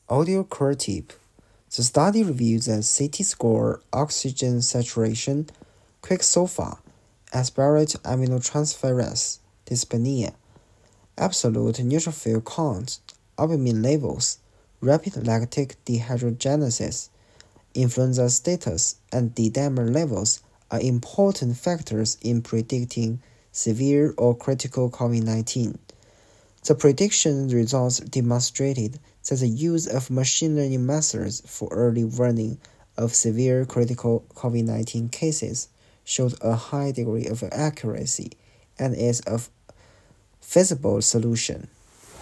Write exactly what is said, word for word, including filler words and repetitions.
Audio curative. The study reviewed the C T score, oxygen saturation, quicksilver, aspirate aminotransferase, dyspnea, absolute neutrophil count, albumin levels, rapid lactic dehydrogenesis, influenza status, and D-dimer levels are important factors in predicting severe or critical COVID nineteen. The prediction results demonstrated that the use of machine learning methods for early warning of severe critical COVID nineteen cases showed a high degree of accuracy and is a feasible solution.